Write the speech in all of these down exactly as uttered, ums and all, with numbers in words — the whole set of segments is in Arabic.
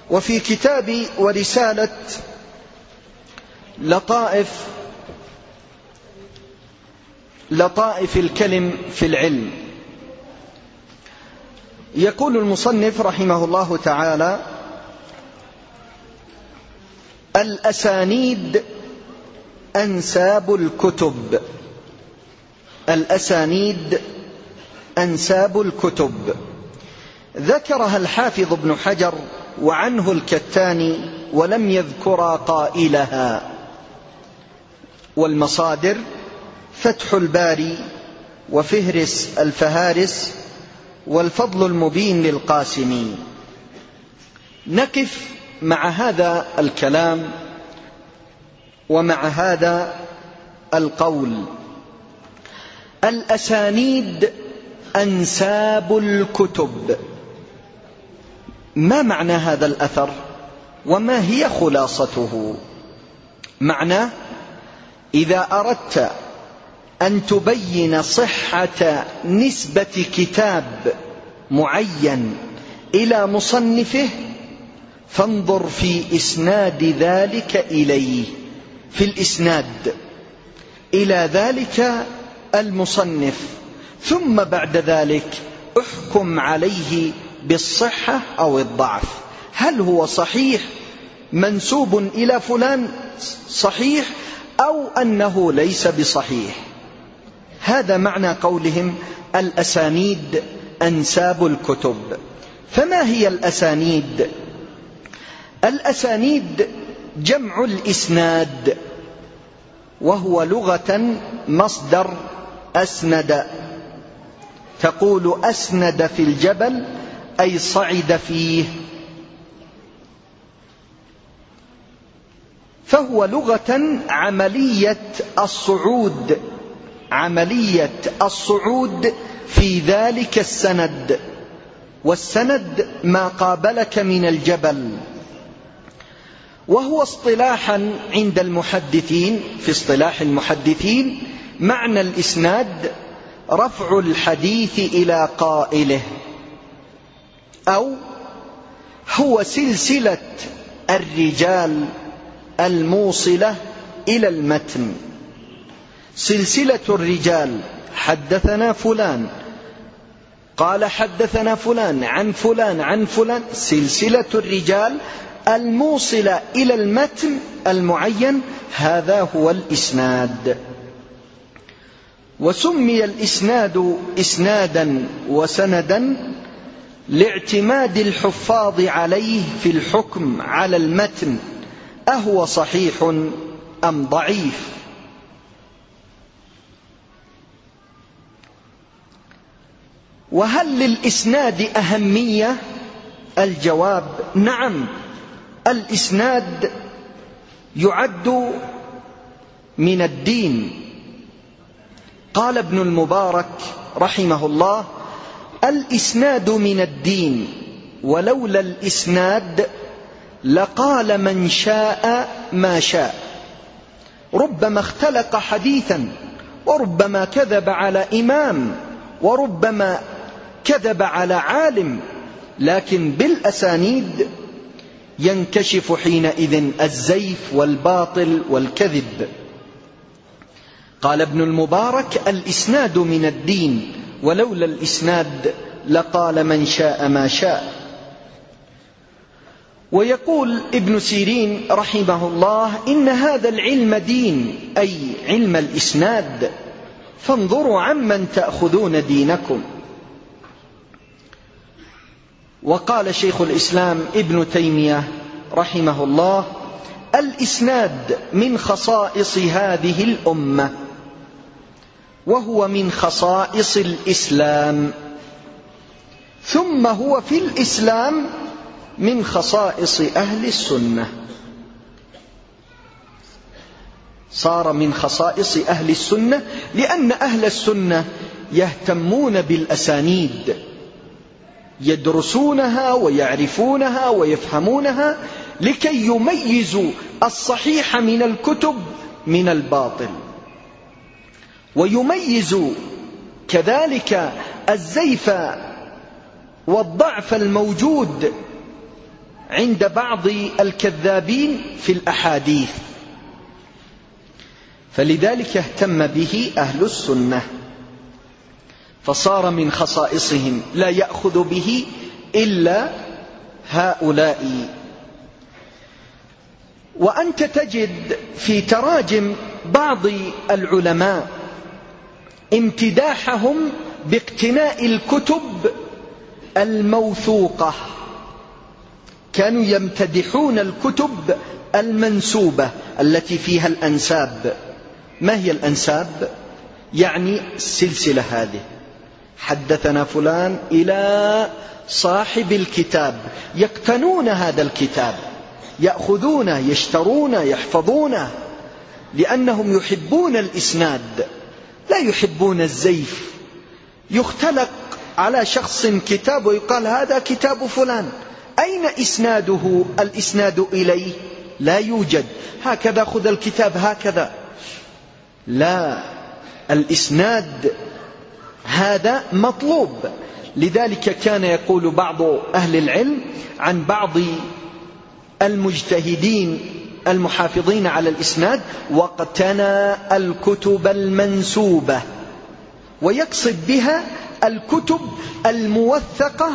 وفي كتاب ورسالة لطائف لطائف الكلم في العلم يقول المصنف رحمه الله تعالى: الأسانيد أنساب الكتب. الأسانيد أنساب الكتب ذكرها الحافظ ابن حجر وعنه الكتاني ولم يذكر قائلها. والمصادر فتح الباري وفهرس الفهارس والفضل المبين للقاسمي. نقف مع هذا الكلام ومع هذا القول: الأسانيد أنساب الكتب. ما معنى هذا الأثر وما هي خلاصته؟ معناه: إذا أردت أن تبين صحة نسبة كتاب معين إلى مصنفه فانظر في إسناد ذلك إليه، في الإسناد إلى ذلك المصنف، ثم بعد ذلك احكم عليه بالصحة أو الضعف. هل هو صحيح منسوب إلى فلان صحيح أو أنه ليس بصحيح؟ هذا معنى قولهم الأسانيد أنساب الكتب. فما هي الأسانيد؟ الأسانيد جمع الإسناد، وهو لغة مصدر أسند. تقول أسند في الجبل أي صعد فيه، فهو لغة عملية الصعود، عملية الصعود في ذلك السند، والسند ما قابلك من الجبل. وهو اصطلاحا عند المحدثين، في اصطلاح المحدثين معنى الإسناد رفع الحديث إلى قائله، أو هو سلسلة الرجال الموصلة إلى المتن. سلسلة الرجال، حدثنا فلان قال حدثنا فلان عن فلان عن فلان، سلسلة الرجال الموصلة إلى المتن المعين، هذا هو الإسناد. وسمي الإسناد إسنادا وسندا لاعتماد الحفاظ عليه في الحكم على المتن أهو صحيح أم ضعيف. وهل للإسناد أهمية؟ الجواب: نعم، الإسناد يعد من الدين. قال ابن المبارك رحمه الله: الإسناد من الدين، ولولا الإسناد لقال من شاء ما شاء. ربما اختلق حديثا، وربما كذب على إمام، وربما كذب على عالم، لكن بالأسانيد ينكشف حينئذ الزيف والباطل والكذب. قال ابن المبارك: الإسناد من الدين، ولولا الإسناد لقال من شاء ما شاء. ويقول ابن سيرين رحمه الله: إن هذا العلم دين، أي علم الإسناد، فانظروا عمن تأخذون دينكم. وقال شيخ الإسلام ابن تيمية رحمه الله: الإسناد من خصائص هذه الأمة، وهو من خصائص الإسلام، ثم هو في الإسلام من خصائص أهل السنة. صار من خصائص أهل السنة لأن أهل السنة يهتمون بالأسانيد، يدرسونها ويعرفونها ويفهمونها لكي يميزوا الصحيح من الكتب من الباطل، ويميزوا كذلك الزيف والضعف الموجود عند بعض الكذابين في الأحاديث، فلذلك اهتم به أهل السنة، فصار من خصائصهم لا يأخذ به إلا هؤلاء. وأنت تجد في تراجم بعض العلماء امتداحهم باقتناء الكتب الموثوقة، كانوا يمتدحون الكتب المنسوبة التي فيها الأنساب. ما هي الأنساب؟ يعني السلسلة هذه، حدثنا فلان إلى صاحب الكتاب، يقتنون هذا الكتاب، يأخذونه، يشترونه، يحفظونه، لأنهم يحبون الإسناد، لا يحبون الزيف. يختلق على شخص كتاب ويقال هذا كتاب فلان، أين إسناده؟ الإسناد إليه لا يوجد. هكذا خذ الكتاب هكذا، لا، الإسناد هذا مطلوب. لذلك كان يقول بعض أهل العلم عن بعض المجتهدين المحافظين على الإسناد: واقتنى الكتب المنسوبة، ويقصد بها الكتب الموثقة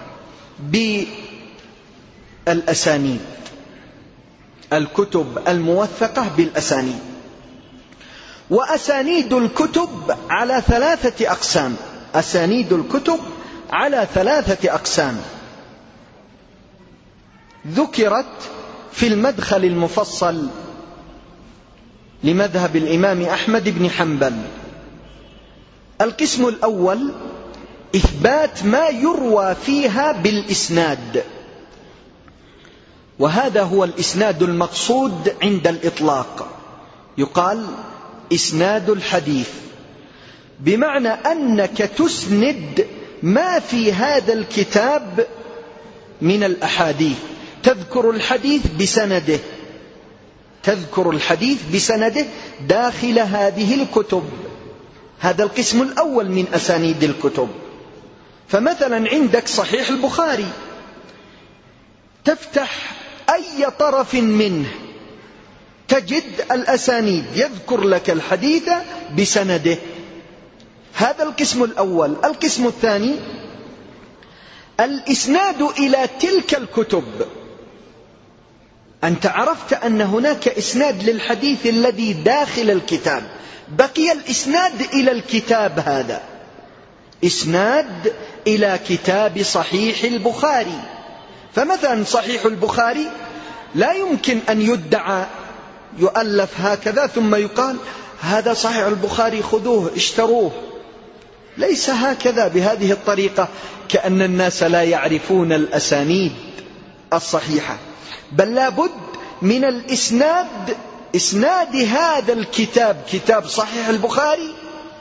بالأسانيد، الكتب الموثقة بالأسانيد. وأسانيد الكتب على ثلاثة أقسام، أسانيد الكتب على ثلاثة أقسام ذكرت في المدخل المفصل لمذهب الإمام أحمد بن حنبل. القسم الأول إثبات ما يروى فيها بالإسناد، وهذا هو الإسناد المقصود عند الإطلاق، يقال إسناد الحديث، بمعنى أنك تسند ما في هذا الكتاب من الأحاديث، تذكر الحديث بسنده، تذكر الحديث بسنده داخل هذه الكتب. هذا القسم الأول من أسانيد الكتب. فمثلا عندك صحيح البخاري، تفتح أي طرف منه تجد الأسانيد، يذكر لك الحديث بسنده. هذا القسم الأول. القسم الثاني الإسناد إلى تلك الكتب، أنت عرفت أن هناك إسناد للحديث الذي داخل الكتاب، بقي الإسناد إلى الكتاب، هذا إسناد إلى كتاب صحيح البخاري. فمثلا صحيح البخاري لا يمكن أن يدعى يؤلف هكذا ثم يقال هذا صحيح البخاري خذوه اشتروه، ليس هكذا بهذه الطريقة، كأن الناس لا يعرفون الأسانيد الصحيحة، بل لابد من الإسناد، إسناد هذا الكتاب، كتاب صحيح البخاري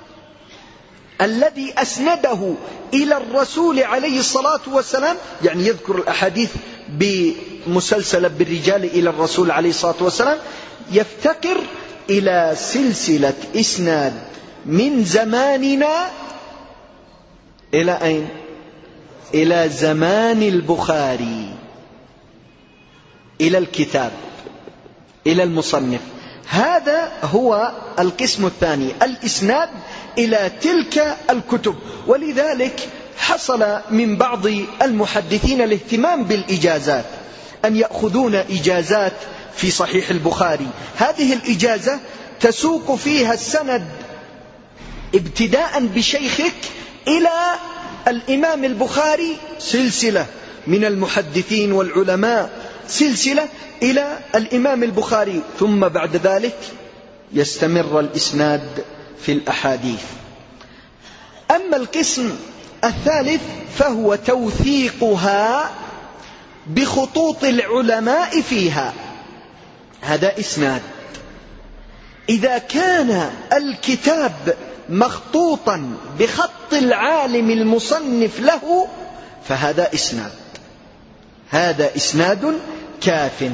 الذي أسنده إلى الرسول عليه الصلاة والسلام، يعني يذكر الأحاديث بمسلسلة بالرجال إلى الرسول عليه الصلاة والسلام، يفتقر إلى سلسلة إسناد من زماننا إلى أين؟ إلى زمان البخاري، إلى الكتاب، إلى المصنف. هذا هو القسم الثاني، الإسناد إلى تلك الكتب. ولذلك حصل من بعض المحدثين الاهتمام بالإجازات، أن يأخذون إجازات في صحيح البخاري. هذه الإجازة تسوق فيها السند ابتداء بشيخك إلى الإمام البخاري، سلسلة من المحدثين والعلماء، سلسلة إلى الإمام البخاري، ثم بعد ذلك يستمر الإسناد في الأحاديث. أما القسم الثالث فهو توثيقها بخطوط العلماء فيها، هذا إسناد. إذا كان الكتاب مخطوطا بخط العالم المصنف له فهذا إسناد، هذا إسناد كاف،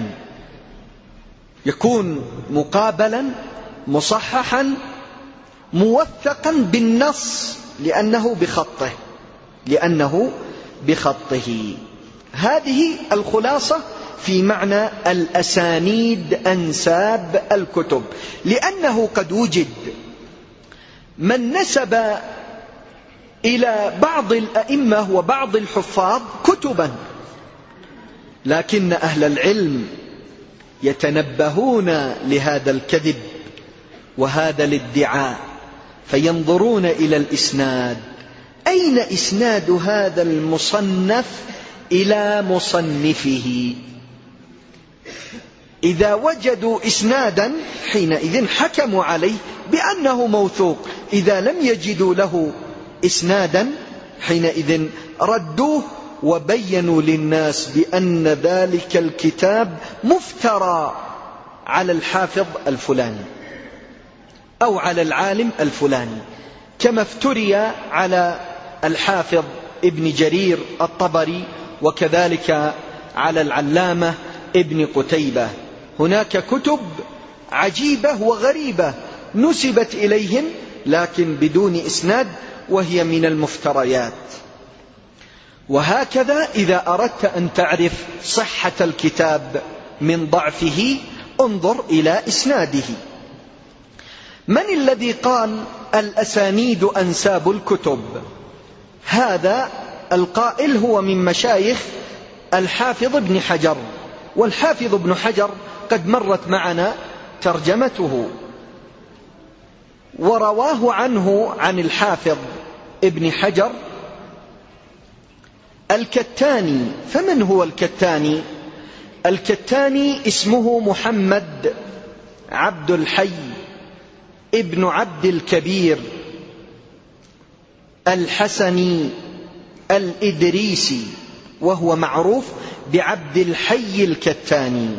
يكون مقابلا مصححا موثقا بالنص، لأنه بخطه، لأنه بخطه. هذه الخلاصة في معنى الأسانيد، أنساب الكتب، لأنه قد وجد من نسب إلى بعض الأئمة وبعض الحفاظ كتبا، لكن أهل العلم يتنبهون لهذا الكذب وهذا الادعاء، فينظرون إلى الإسناد، أين إسناد هذا المصنف إلى مصنفه؟ إذا وجدوا إسنادا حينئذ حكموا عليه بأنه موثوق، إذا لم يجدوا له إسنادا حينئذ ردوه وبينوا للناس بأن ذلك الكتاب مفترى على الحافظ الفلاني أو على العالم الفلاني، كما افتري على الحافظ ابن جرير الطبري وكذلك على العلامة ابن قتيبة. هناك كتب عجيبة وغريبة نسبت إليهم لكن بدون إسناد، وهي من المفتريات. وهكذا إذا أردت أن تعرف صحة الكتاب من ضعفه انظر إلى إسناده. من الذي قال الأسانيد أنساب الكتب؟ هذا القائل هو من مشايخ الحافظ ابن حجر، والحافظ ابن حجر قد مرت معنا ترجمته، ورواه عنه عن الحافظ ابن حجر الكتاني. فمن هو الكتاني؟ الكتاني اسمه محمد عبد الحي ابن عبد الكبير الحسني الإدريسي، وهو معروف بعبد الحي الكتاني.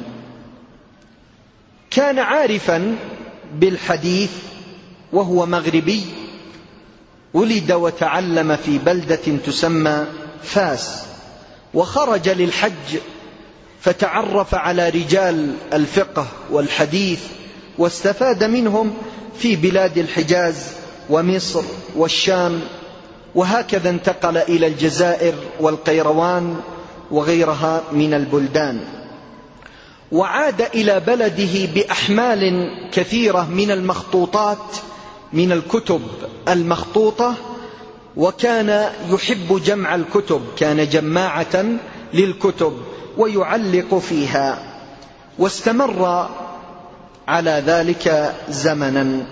كان عارفا بالحديث وهو مغربي، ولد وتعلم في بلدة تسمى فاس، وخرج للحج فتعرف على رجال الفقه والحديث واستفاد منهم في بلاد الحجاز ومصر والشام، وهكذا انتقل إلى الجزائر والقيروان وغيرها من البلدان، وعاد إلى بلده بأحمال كثيرة من المخطوطات، من الكتب المخطوطة، وكان يحب جمع الكتب، كان جماعة للكتب ويعلق فيها، واستمر على ذلك زمنا.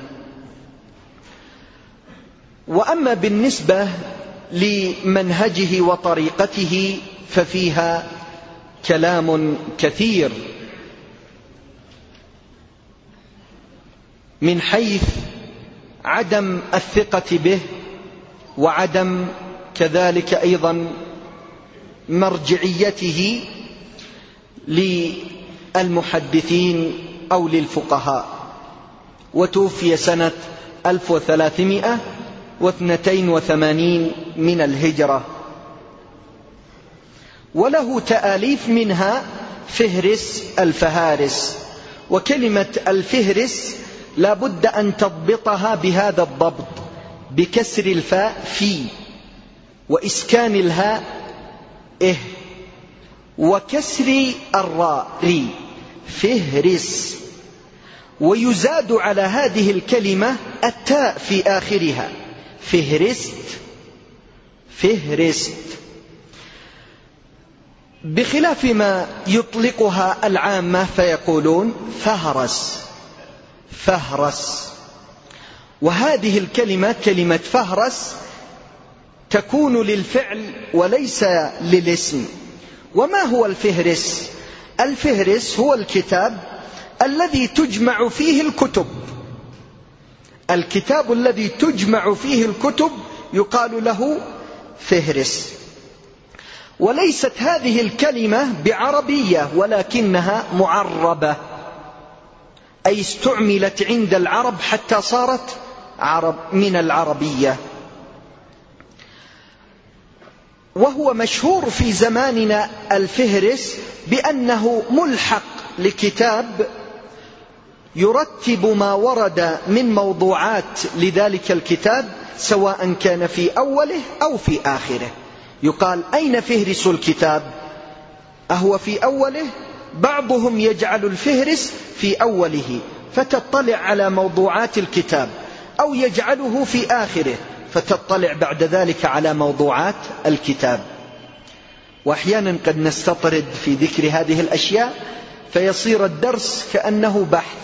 وأما بالنسبة لمنهجه وطريقته ففيها كلام كثير، من حيث عدم الثقة به، وعدم كذلك أيضا مرجعيته للمحدثين أو للفقهاء. وتوفي سنة ألف وثلاثمائة واثنتين وثمانين من الهجرة، وله تآليف منها فهرس الفهارس. وكلمة الفهرس لا بد أن تضبطها بهذا الضبط، بكسر الفاء في، وإسكان الهاء إه، وكسر الراء ري، فهرس. ويزاد على هذه الكلمة التاء في آخرها، فهرست فهرست، بخلاف ما يطلقها العامة فيقولون فهرس فهرس. وهذه الكلمة كلمة فهرس تكون للفعل وليس للاسم. وما هو الفهرس؟ الفهرس هو الكتاب الذي تجمع فيه الكتب، الكتاب الذي تجمع فيه الكتب يقال له فهرس. وليست هذه الكلمة بعربية، ولكنها معربة، أي استعملت عند العرب حتى صارت عرب من العربية. وهو مشهور في زماننا الفهرس بأنه ملحق لكتاب يرتب ما ورد من موضوعات لذلك الكتاب، سواء كان في أوله أو في آخره. يقال أين فهرس الكتاب؟ أهو في أوله؟ بعضهم يجعل الفهرس في أوله فتطلع على موضوعات الكتاب، أو يجعله في آخره فتطلع بعد ذلك على موضوعات الكتاب. وأحيانا قد نستطرد في ذكر هذه الأشياء فيصير الدرس كأنه بحث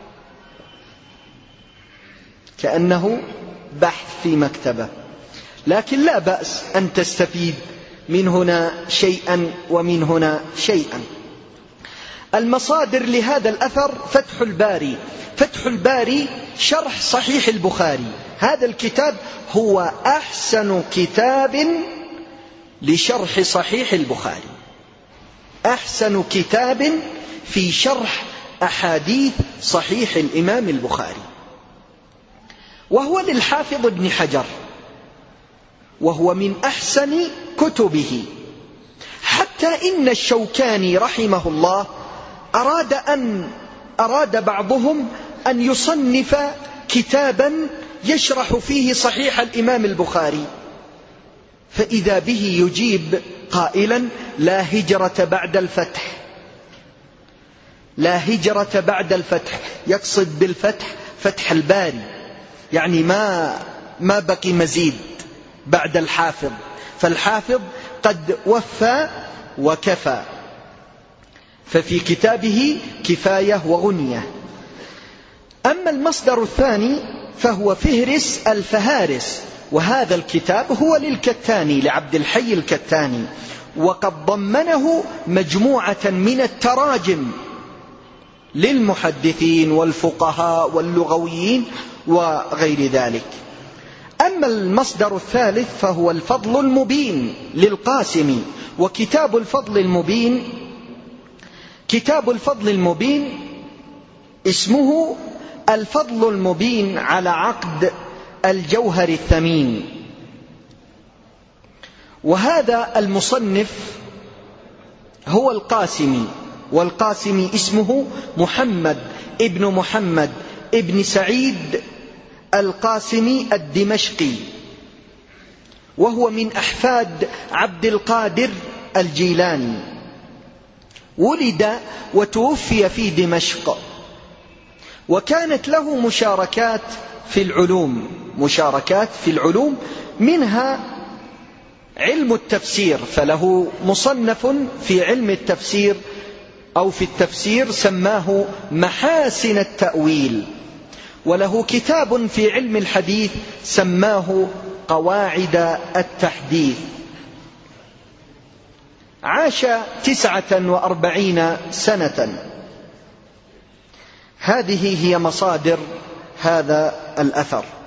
كأنه بحث في مكتبة، لكن لا بأس أن تستفيد من هنا شيئا ومن هنا شيئا. المصادر لهذا الأثر فتح الباري. فتح الباري شرح صحيح البخاري. هذا الكتاب هو أحسن كتاب لشرح صحيح البخاري، أحسن كتاب في شرح أحاديث صحيح الإمام البخاري، وهو للحافظ ابن حجر، وهو من أحسن كتبه. حتى إن الشوكاني رحمه الله أراد أن أراد بعضهم أن يصنف كتابا يشرح فيه صحيح الإمام البخاري، فإذا به يجيب قائلا: لا هجرة بعد الفتح، لا هجرة بعد الفتح، يقصد بالفتح فتح الباري، يعني ما ما بقي مزيد بعد الحافظ، فالحافظ قد وفى وكفى، ففي كتابه كفاية وغنية. أما المصدر الثاني فهو فهرس الفهارس، وهذا الكتاب هو للكتاني، لعبد الحي الكتاني، وقد ضمنه مجموعة من التراجم للمحدثين والفقهاء واللغويين وغير ذلك. أما المصدر الثالث فهو الفضل المبين للقاسمي. وكتاب الفضل المبين كتاب الفضل المبين اسمه الفضل المبين على عقد الجوهر الثمين. وهذا المصنف هو القاسمي، والقاسمي اسمه محمد ابن محمد ابن سعيد القاسمي الدمشقي، وهو من أحفاد عبد القادر الجيلاني. ولد وتوفي في دمشق، وكانت له مشاركات في العلوم مشاركات في العلوم منها علم التفسير، فله مصنف في علم التفسير أو في التفسير سماه محاسن التأويل، وله كتاب في علم الحديث سماه قواعد التحديث. عاش تسعة وأربعين سنة. هذه هي مصادر هذا الأثر.